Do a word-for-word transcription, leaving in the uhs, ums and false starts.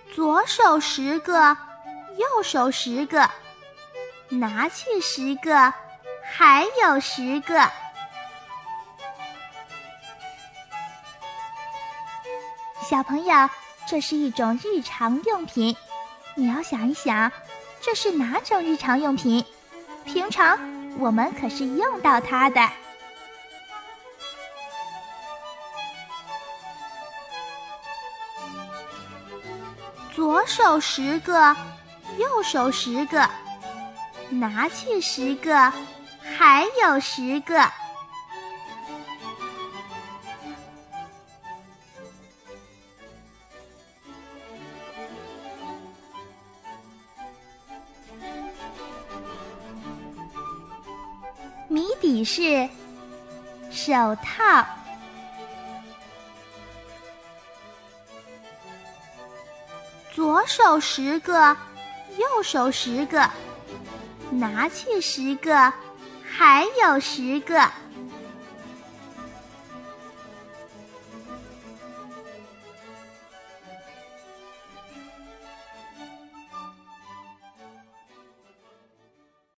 左手十个，右手十个，拿去十个，还有十个。小朋友，这是一种日常用品，你要想一想，这是哪种日常用品？平常我们可是用到它的。左手十个，右手十个，拿去十个，还有十个。谜底是手套。左手十个，右手十个，拿去十个，还有十个。